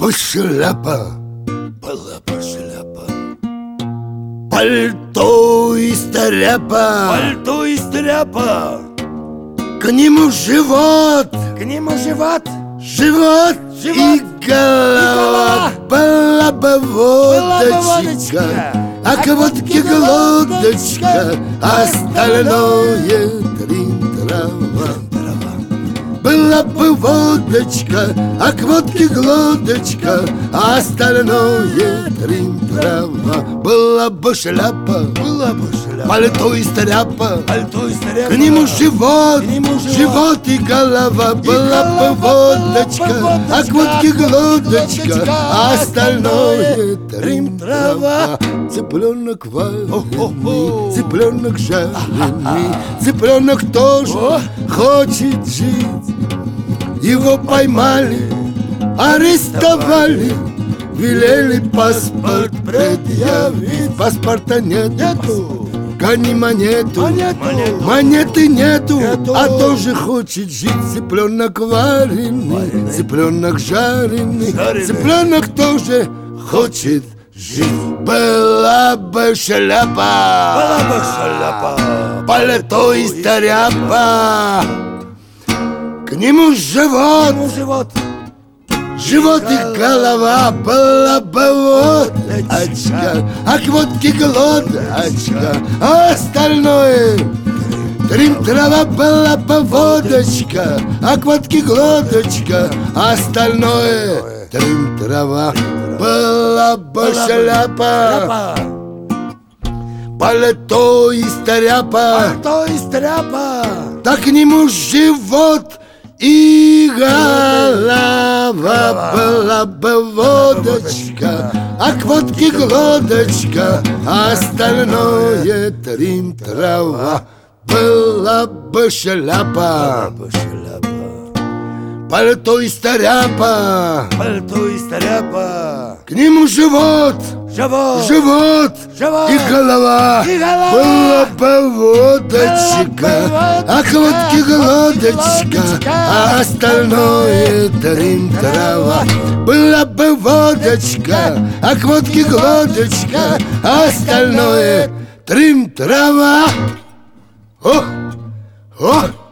бы шляпа, была бы шляпа, пальто из тряпа, пальто из тряпа, к нему живот, живот и голова. Была бы водочка, а к водке глоточка, остальное трава. Была бы водочка, а к водке глоточка, а остальное трава. Была бы шляпа, пальто из тряпа, к нему живот, живот и голова. Была бы водочка, а к водке глоточка, а остальное трава. Цыпленок вареный, цыпленок жареный, цыпленок тоже хочет жить. Его поймали, арестовали, велели паспорт предъявить. Паспорта нету, гони монету, монеты нету, а тоже хочет жить. Цыпленок вареный, цыпленок жареный, цыпленок тоже хочет жить. Была бы шляпа, пальто из тряпа, к нему живот, живот и голова. Была бы водочка, а к водке глоточка, а остальное трава. Была бы водочка, а к водке глоточка, а остальное трава. Была бы шляпа, пальто из тряпа, так к нему живот и голова. Была бы водочка, а к водке глоточка, а остальное трава. Была бы шляпа, пальто из тряпа, к нему живот, и голова. Была бы водочка, а к водке глоточка, а остальное трава. Была бы водочка, а к водке глоточка, а остальное трава. О!